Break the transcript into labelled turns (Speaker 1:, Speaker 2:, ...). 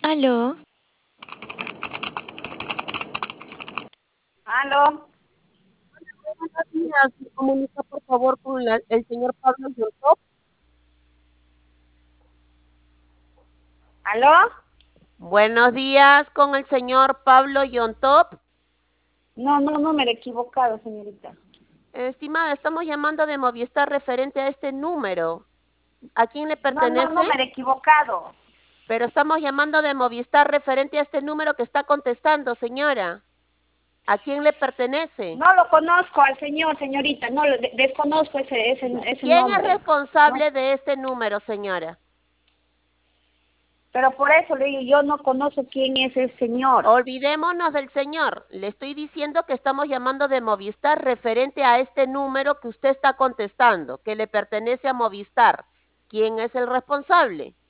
Speaker 1: Aló,
Speaker 2: Aló,
Speaker 3: Buenos días, me comunica por favor con el señor Pablo Yotop.
Speaker 2: aló.
Speaker 3: Buenos días con el señor Pablo Yontop.
Speaker 2: No, no, número equivocado, señorita.
Speaker 3: Estimada, estamos llamando de Movistar referente a este número. ¿A quién le
Speaker 2: No, no,
Speaker 3: pertenece?
Speaker 2: número equivocado.
Speaker 3: Pero estamos llamando de Movistar referente a este número que está contestando, señora. ¿A quién le pertenece?
Speaker 2: No lo conozco al señor, señorita. No, desconozco ese
Speaker 3: ¿Quién es
Speaker 2: nombre. No,
Speaker 3: responsable de este número, señora?
Speaker 2: pero por eso le digo, yo no conozco quién es el señor.
Speaker 3: Olvidémonos del señor. Le estoy diciendo que estamos llamando de Movistar referente a este número que usted está contestando, que le pertenece a Movistar. ¿Quién es el responsable?